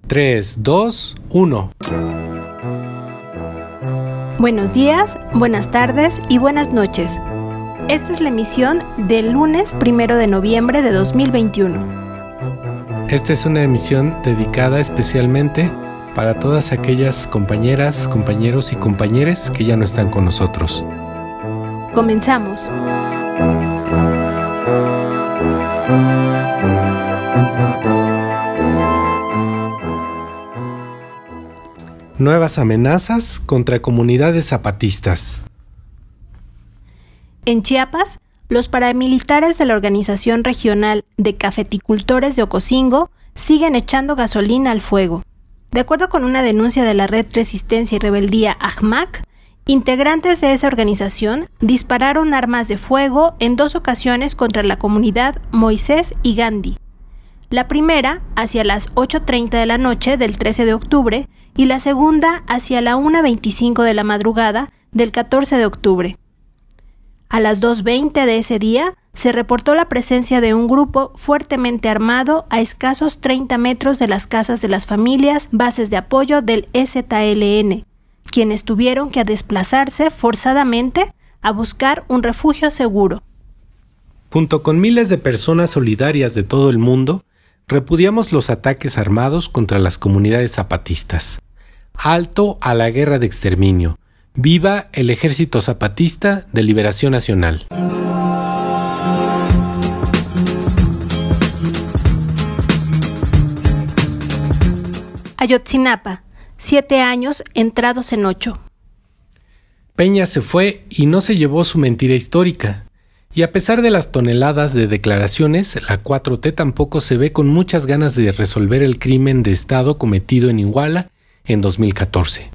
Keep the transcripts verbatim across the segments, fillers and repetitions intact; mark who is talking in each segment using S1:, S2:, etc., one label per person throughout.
S1: tres, dos, uno.
S2: Buenos días, buenas tardes y buenas noches. Esta es la emisión del lunes primero de noviembre de dos mil veintiuno.
S1: Esta es una emisión dedicada especialmente para todas aquellas compañeras, compañeros y compañeres que ya no están con nosotros.
S2: Comenzamos.
S1: Nuevas amenazas contra comunidades zapatistas.
S2: En Chiapas, los paramilitares de la Organización Regional de Cafeticultores de Ocosingo siguen echando gasolina al fuego. De acuerdo con una denuncia de la Red Resistencia y Rebeldía A J M A C, integrantes de esa organización dispararon armas de fuego en dos ocasiones contra la comunidad Moisés y Gandhi. La primera hacia las ocho treinta de la noche del trece de octubre y la segunda hacia la una veinticinco de la madrugada del catorce de octubre. A las dos veinte de ese día se reportó la presencia de un grupo fuertemente armado a escasos treinta metros de las casas de las familias bases de apoyo del E Z L N, quienes tuvieron que desplazarse forzadamente a buscar un refugio seguro.
S1: Junto con miles de personas solidarias de todo el mundo, repudiamos los ataques armados contra las comunidades zapatistas. Alto a la guerra de exterminio. ¡Viva el Ejército Zapatista de Liberación Nacional!
S2: Ayotzinapa, siete años entrados en ocho.
S1: Peña se fue y no se llevó su mentira histórica. Y a pesar de las toneladas de declaraciones, la cuatro T tampoco se ve con muchas ganas de resolver el crimen de Estado cometido en Iguala en dos mil catorce.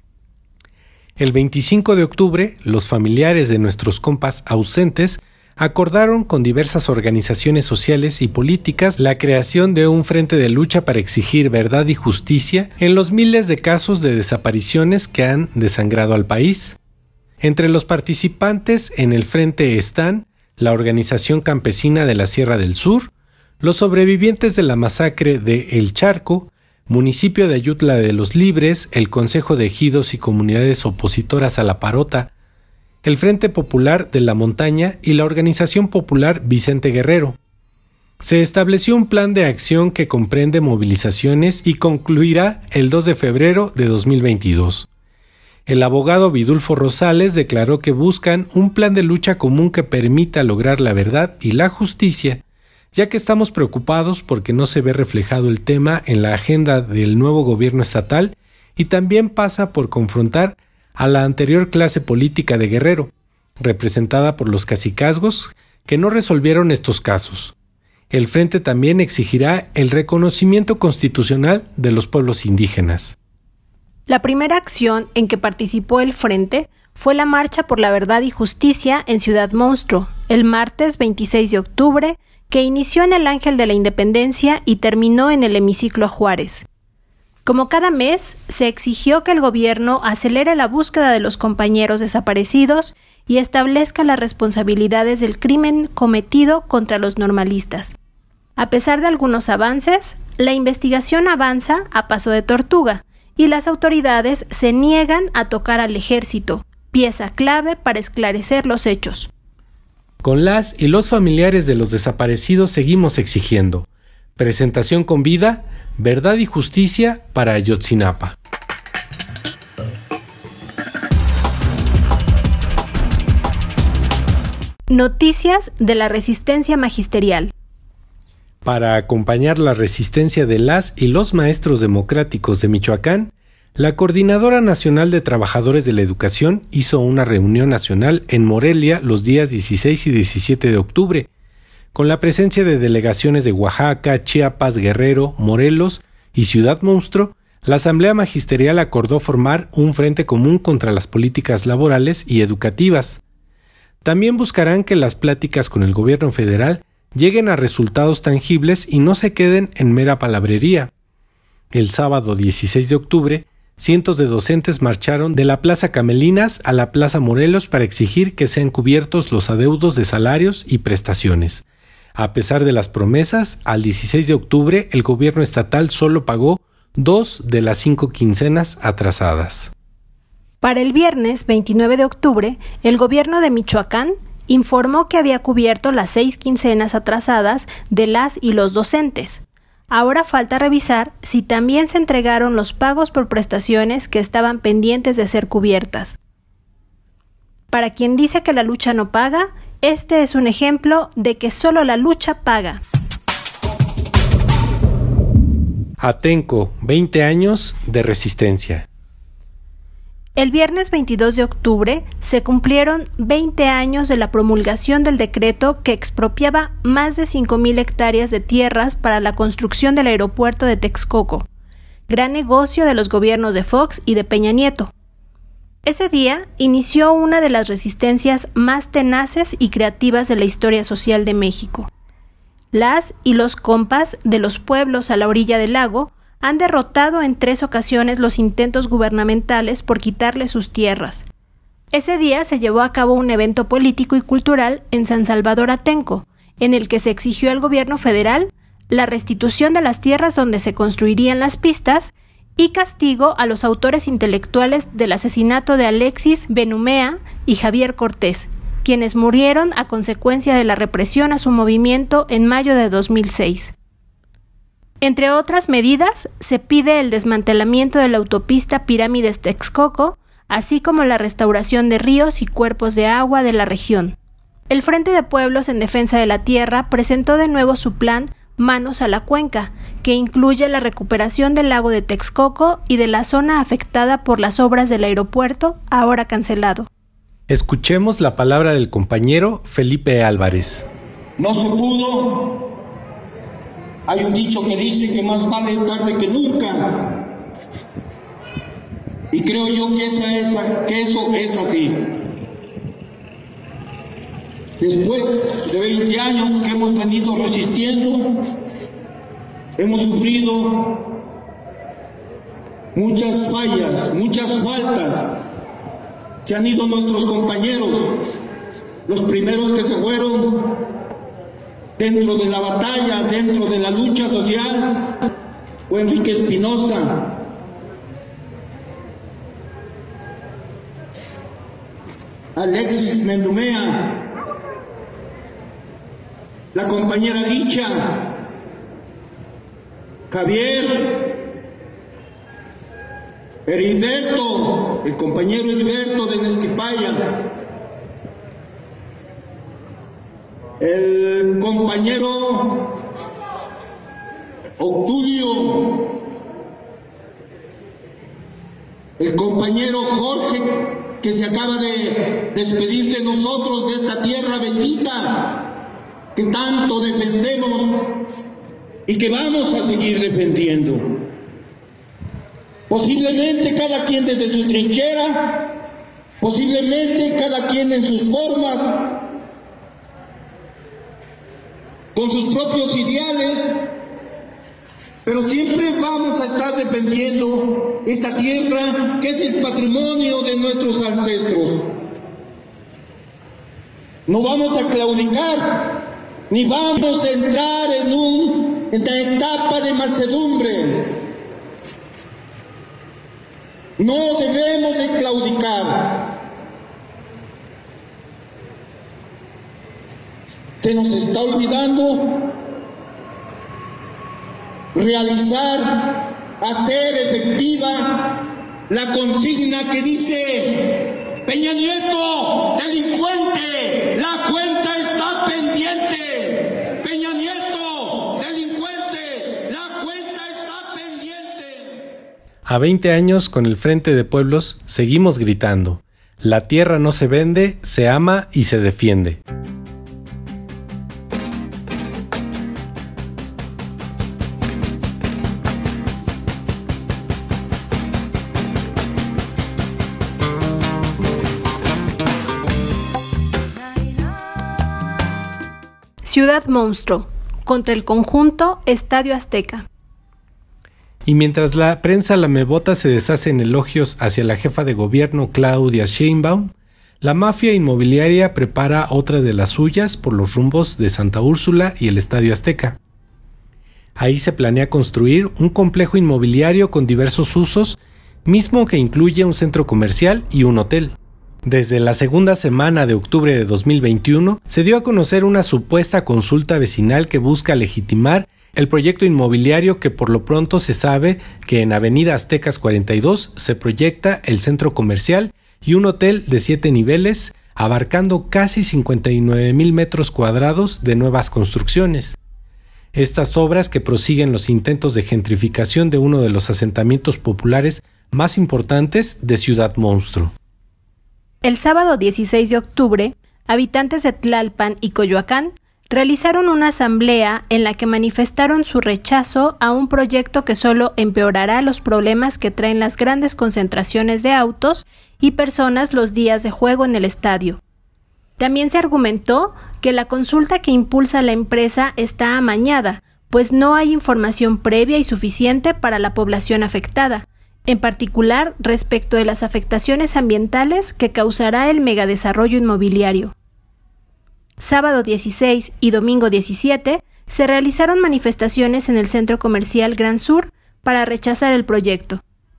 S1: El veinticinco de octubre, los familiares de nuestros compas ausentes acordaron con diversas organizaciones sociales y políticas la creación de un frente de lucha para exigir verdad y justicia en los miles de casos de desapariciones que han desangrado al país. Entre los participantes en el frente están la Organización Campesina de la Sierra del Sur, los sobrevivientes de la masacre de El Charco, municipio de Ayutla de los Libres, el Consejo de Ejidos y comunidades opositoras a la Parota, el Frente Popular de la Montaña y la Organización Popular Vicente Guerrero. Se estableció un plan de acción que comprende movilizaciones y concluirá el dos de febrero de dos mil veintidós. El abogado Vidulfo Rosales declaró que buscan un plan de lucha común que permita lograr la verdad y la justicia, ya que estamos preocupados porque no se ve reflejado el tema en la agenda del nuevo gobierno estatal y también pasa por confrontar a la anterior clase política de Guerrero, representada por los cacicazgos que no resolvieron estos casos. El frente también exigirá el reconocimiento constitucional de los pueblos indígenas.
S2: La primera acción en que participó el Frente fue la Marcha por la Verdad y Justicia en Ciudad Monstruo, el martes veintiséis de octubre, que inició en el Ángel de la Independencia y terminó en el Hemiciclo Juárez. Como cada mes, se exigió que el gobierno acelere la búsqueda de los compañeros desaparecidos y establezca las responsabilidades del crimen cometido contra los normalistas. A pesar de algunos avances, la investigación avanza a paso de tortuga, y las autoridades se niegan a tocar al ejército, pieza clave para esclarecer los hechos.
S1: Con las y los familiares de los desaparecidos seguimos exigiendo presentación con vida, verdad y justicia para Ayotzinapa.
S2: Noticias de la resistencia magisterial.
S1: Para acompañar la resistencia de las y los maestros democráticos de Michoacán, la Coordinadora Nacional de Trabajadores de la Educación hizo una reunión nacional en Morelia los días dieciséis y diecisiete de octubre, con la presencia de delegaciones de Oaxaca, Chiapas, Guerrero, Morelos y Ciudad Monstruo. La Asamblea Magisterial acordó formar un frente común contra las políticas laborales y educativas. También buscarán que las pláticas con el gobierno federal lleguen a resultados tangibles y no se queden en mera palabrería. El sábado dieciséis de octubre, cientos de docentes marcharon de la Plaza Camelinas a la Plaza Morelos para exigir que sean cubiertos los adeudos de salarios y prestaciones. A pesar de las promesas, al dieciséis de octubre el gobierno estatal solo pagó dos de las cinco quincenas atrasadas.
S2: Para el viernes veintinueve de octubre, el gobierno de Michoacán informó que había cubierto las seis quincenas atrasadas de las y los docentes. Ahora falta revisar si también se entregaron los pagos por prestaciones que estaban pendientes de ser cubiertas. Para quien dice que la lucha no paga, este es un ejemplo de que solo la lucha paga.
S1: Atenco, veinte años de resistencia.
S2: El viernes veintidós de octubre se cumplieron veinte años de la promulgación del decreto que expropiaba más de cinco mil hectáreas de tierras para la construcción del aeropuerto de Texcoco, gran negocio de los gobiernos de Fox y de Peña Nieto. Ese día inició una de las resistencias más tenaces y creativas de la historia social de México. Las y los compas de los pueblos a la orilla del lago han derrotado en tres ocasiones los intentos gubernamentales por quitarle sus tierras. Ese día se llevó a cabo un evento político y cultural en San Salvador Atenco, en el que se exigió al gobierno federal la restitución de las tierras donde se construirían las pistas y castigo a los autores intelectuales del asesinato de Alexis Benumea y Javier Cortés, quienes murieron a consecuencia de la represión a su movimiento en mayo de dos mil seis. Entre otras medidas, se pide el desmantelamiento de la autopista Pirámides Texcoco, así como la restauración de ríos y cuerpos de agua de la región. El Frente de Pueblos en Defensa de la Tierra presentó de nuevo su plan Manos a la Cuenca, que incluye la recuperación del lago de Texcoco y de la zona afectada por las obras del aeropuerto, ahora cancelado.
S1: Escuchemos la palabra del compañero Felipe Álvarez.
S3: No se pudo. Hay un dicho que dice que más vale tarde que nunca. Y creo yo que, esa es, que eso es así. Después de veinte años que hemos venido resistiendo, hemos sufrido muchas fallas, muchas faltas. Se han ido nuestros compañeros, los primeros que se fueron dentro de la batalla, dentro de la lucha social, fue Enrique Espinosa, Alexis Benumea, la compañera Licha, Javier, Heriberto, el compañero Heriberto de Nesquipaya, el compañero Octavio, el compañero Jorge, que se acaba de despedir de nosotros, de esta tierra bendita que tanto defendemos y que vamos a seguir defendiendo. Posiblemente cada quien desde su trinchera, posiblemente cada quien en sus formas, con sus propios ideales, pero siempre vamos a estar defendiendo esta tierra que es el patrimonio de nuestros ancestros. No vamos a claudicar, ni vamos a entrar en, un, en la etapa de mansedumbre. No debemos de claudicar. Se nos está olvidando realizar, hacer efectiva la consigna que dice: Peña Nieto, delincuente, la cuenta está pendiente. Peña Nieto, delincuente, la cuenta está pendiente.
S1: A veinte años con el Frente de Pueblos seguimos gritando: la tierra no se vende, se ama y se defiende.
S2: Ciudad Monstruo, contra el conjunto Estadio Azteca.
S1: Y mientras la prensa lamebota se deshace en elogios hacia la jefa de gobierno Claudia Sheinbaum, la mafia inmobiliaria prepara otra de las suyas por los rumbos de Santa Úrsula y el Estadio Azteca. Ahí se planea construir un complejo inmobiliario con diversos usos, mismo que incluye un centro comercial y un hotel. Desde la segunda semana de octubre de dos mil veintiuno, se dio a conocer una supuesta consulta vecinal que busca legitimar el proyecto inmobiliario que por lo pronto se sabe que en Avenida Aztecas cuarenta y dos se proyecta el centro comercial y un hotel de siete niveles, abarcando casi cincuenta y nueve mil metros cuadrados de nuevas construcciones. Estas obras, que prosiguen los intentos de gentrificación de uno de los asentamientos populares más importantes de Ciudad Monstruo.
S2: El sábado dieciséis de octubre, habitantes de Tlalpan y Coyoacán realizaron una asamblea en la que manifestaron su rechazo a un proyecto que solo empeorará los problemas que traen las grandes concentraciones de autos y personas los días de juego en el estadio. También se argumentó que la consulta que impulsa la empresa está amañada, pues no hay información previa y suficiente para la población afectada, en particular respecto de las afectaciones ambientales que causará el megadesarrollo inmobiliario. Sábado dieciséis y domingo diecisiete se realizaron manifestaciones en el centro comercial Gran Sur para rechazar el proyecto.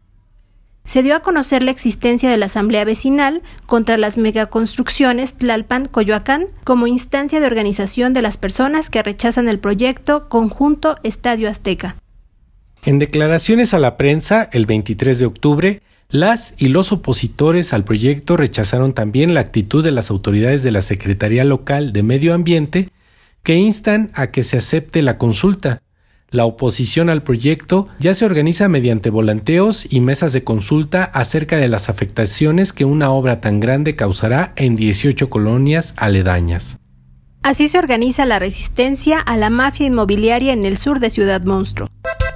S2: Se dio a conocer la existencia de la Asamblea Vecinal contra las megaconstrucciones Tlalpan-Coyoacán como instancia de organización de las personas que rechazan el proyecto Conjunto Estadio Azteca.
S1: En declaraciones a la prensa, el veintitrés de octubre, las y los opositores al proyecto rechazaron también la actitud de las autoridades de la Secretaría Local de Medio Ambiente, que instan a que se acepte la consulta. La oposición al proyecto ya se organiza mediante volanteos y mesas de consulta acerca de las afectaciones que una obra tan grande causará en dieciocho colonias aledañas.
S2: Así se organiza la resistencia a la mafia inmobiliaria en el sur de Ciudad Monstruo.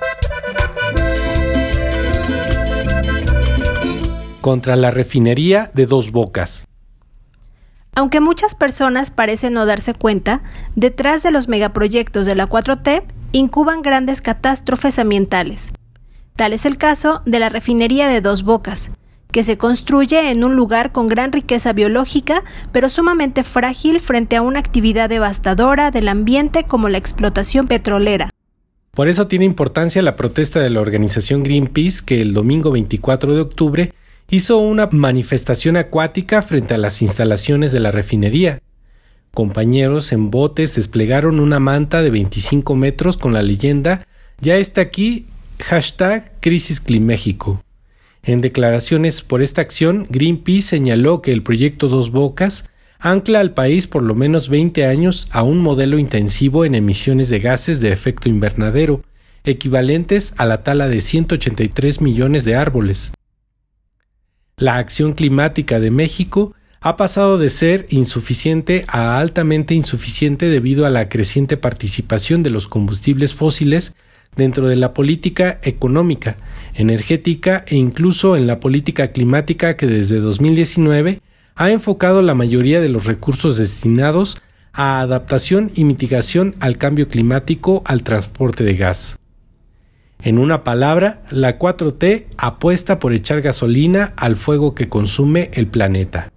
S1: Contra la refinería de Dos Bocas.
S2: Aunque muchas personas parecen no darse cuenta, detrás de los megaproyectos de la cuatro T incuban grandes catástrofes ambientales. Tal es el caso de la refinería de Dos Bocas, que se construye en un lugar con gran riqueza biológica, pero sumamente frágil frente a una actividad devastadora del ambiente como la explotación petrolera.
S1: Por eso tiene importancia la protesta de la organización Greenpeace, que el domingo veinticuatro de octubre hizo una manifestación acuática frente a las instalaciones de la refinería. Compañeros en botes desplegaron una manta de veinticinco metros con la leyenda "Ya está aquí, hashtag Crisis Climéxico". En declaraciones por esta acción, Greenpeace señaló que el proyecto Dos Bocas ancla al país por lo menos veinte años a un modelo intensivo en emisiones de gases de efecto invernadero, equivalentes a la tala de ciento ochenta y tres millones de árboles. La acción climática de México ha pasado de ser insuficiente a altamente insuficiente debido a la creciente participación de los combustibles fósiles dentro de la política económica, energética e incluso en la política climática, que desde dos mil diecinueve ha enfocado la mayoría de los recursos destinados a adaptación y mitigación al cambio climático al transporte de gas. En una palabra, la cuatro T apuesta por echar gasolina al fuego que consume el planeta.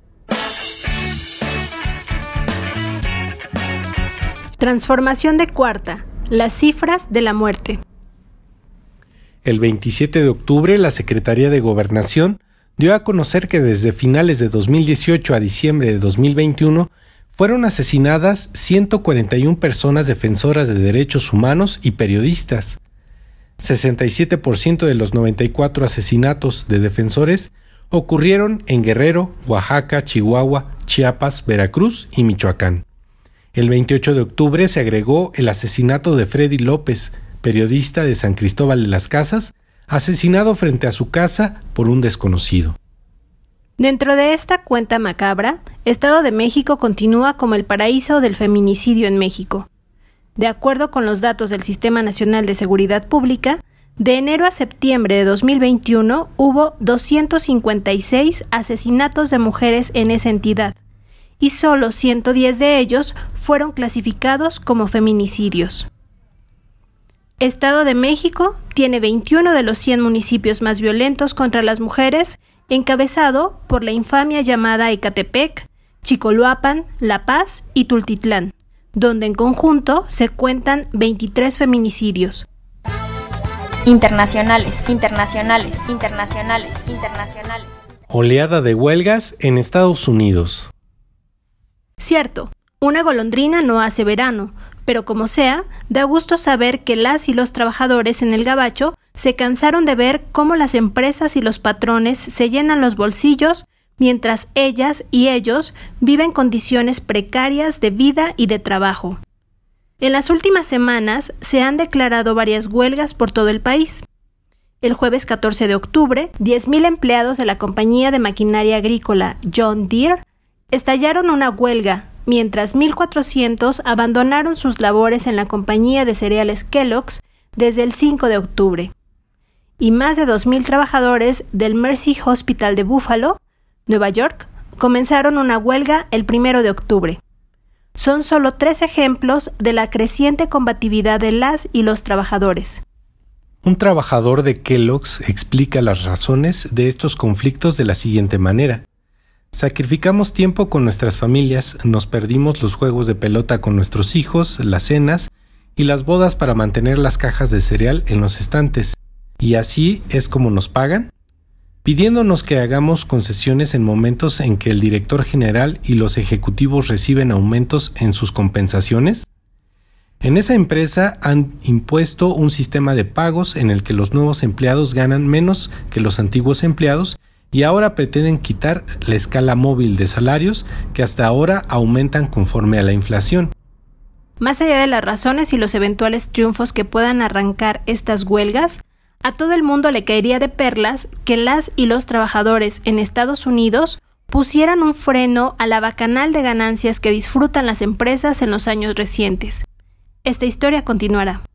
S2: Transformación de cuarta. Las cifras de la muerte.
S1: El veintisiete de octubre, la Secretaría de Gobernación dio a conocer que desde finales de dos mil dieciocho a diciembre de dos mil veintiuno fueron asesinadas ciento cuarenta y una personas defensoras de derechos humanos y periodistas. sesenta y siete por ciento de los noventa y cuatro asesinatos de defensores ocurrieron en Guerrero, Oaxaca, Chihuahua, Chiapas, Veracruz y Michoacán. El veintiocho de octubre se agregó el asesinato de Freddy López, periodista de San Cristóbal de las Casas, asesinado frente a su casa por un desconocido.
S2: Dentro de esta cuenta macabra, Estado de México continúa como el paraíso del feminicidio en México. De acuerdo con los datos del Sistema Nacional de Seguridad Pública, de enero a septiembre de dos mil veintiuno hubo doscientos cincuenta y seis asesinatos de mujeres en esa entidad, y solo ciento diez de ellos fueron clasificados como feminicidios. Estado de México tiene veintiuno de los cien municipios más violentos contra las mujeres, encabezado por la infamia llamada Ecatepec, Chicoloapan, La Paz y Tultitlán, donde en conjunto se cuentan veintitrés feminicidios.
S4: Internacionales, internacionales, internacionales, internacionales.
S1: Oleada de huelgas en Estados Unidos.
S2: Cierto, una golondrina no hace verano, pero como sea, da gusto saber que las y los trabajadores en el gabacho se cansaron de ver cómo las empresas y los patrones se llenan los bolsillos mientras ellas y ellos viven condiciones precarias de vida y de trabajo. En las últimas semanas se han declarado varias huelgas por todo el país. El jueves catorce de octubre, diez mil empleados de la compañía de maquinaria agrícola John Deere estallaron una huelga, mientras mil cuatrocientos abandonaron sus labores en la compañía de cereales Kellogg's desde el cinco de octubre. Y más de dos mil trabajadores del Mercy Hospital de Buffalo, Nueva York, comenzaron una huelga el primero de octubre. Son solo tres ejemplos de la creciente combatividad de las y los trabajadores.
S1: Un trabajador de Kellogg's explica las razones de estos conflictos de la siguiente manera. Sacrificamos tiempo con nuestras familias, nos perdimos los juegos de pelota con nuestros hijos, las cenas y las bodas para mantener las cajas de cereal en los estantes. ¿Y así es como nos pagan? Pidiéndonos que hagamos concesiones en momentos en que el director general y los ejecutivos reciben aumentos en sus compensaciones. En esa empresa han impuesto un sistema de pagos en el que los nuevos empleados ganan menos que los antiguos empleados y ahora pretenden quitar la escala móvil de salarios que hasta ahora aumentan conforme a la inflación.
S2: Más allá de las razones y los eventuales triunfos que puedan arrancar estas huelgas, a todo el mundo le caería de perlas que las y los trabajadores en Estados Unidos pusieran un freno a la bacanal de ganancias que disfrutan las empresas en los años recientes. Esta historia continuará.